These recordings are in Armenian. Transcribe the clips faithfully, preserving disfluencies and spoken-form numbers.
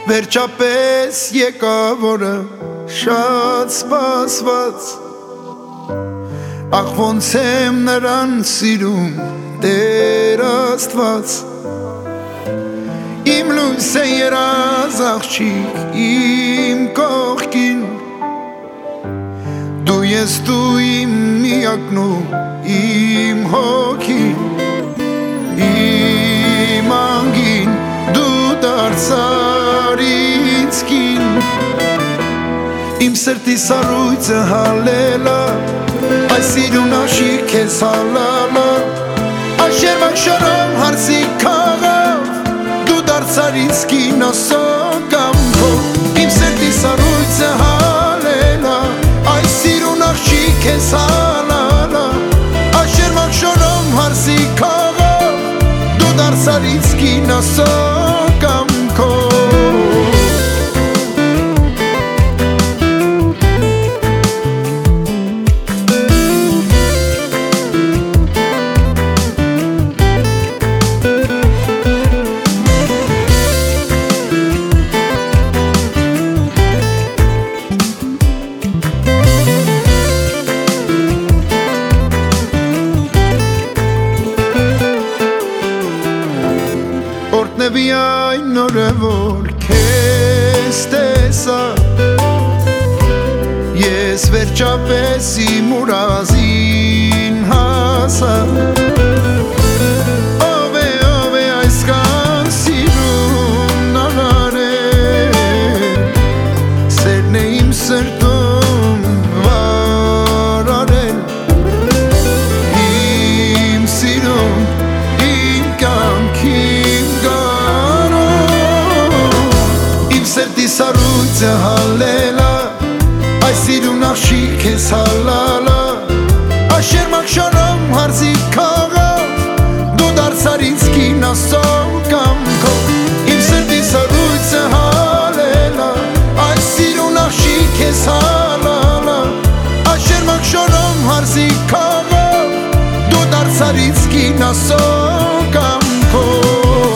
Վերջապես եկավ օրը շատ սպասված, ախ ոնց եմ նրան սիրում Տեր Աստված, իմ լույս է երազ աղջիկ իմ կողքին, դու ես դու իմ միակն ու իմ հոգին, իմ անգին դու դարձար ինձ կին, իմ սրտի սառույցը հալելա, այս սիրուն աշիկ քեզ հալալա, Աշերվակ շորով հարսի քաղավ, դու դարձար ինձ կին ասող կամքով, իմ սրտի սառույցը հալելա, այս սիրուն աշիկ քեզ հալալա, Աշերվակ շորով հարսի քաղավ, դու դարձար ինձ կին ասող կամքով Օրտնևի այն օրը, որ քեզ տեսա, ես վերջապես իմ ուրազին հասա, ով է, ով է այսքան սիրուն արարել, սերն է իմ սրտում վարարել, իմ սիրուն, իմ կյանքին Սրտի սառույցը հալելա, այս սիրուն աշիկ քեզ հալալա, Աշերմակ շորով հարսի քաղավ, դու դարձար ինձ կին ասող կամքով, իմ սրտի սառույցը հալելա, այս սիրուն աշիկ քեզ հալալա, Աշերմակ շորով հարսի քաղավ, դու դարձար ինձ կին ասող կամքով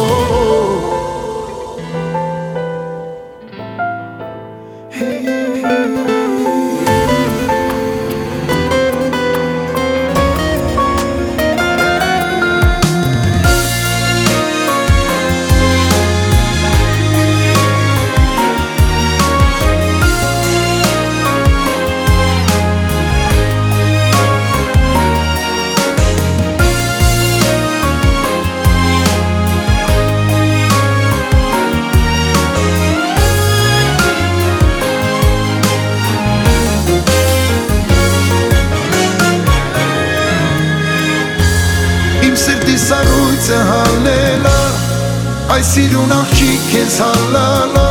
Սրտի սառույցը հալելա, այս սիրուն աղջիկ քեզ հալալա,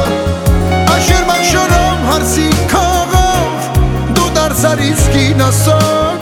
Աշերմակ շորով հարսի քաղավ, դու դարձար ինձ կին ասող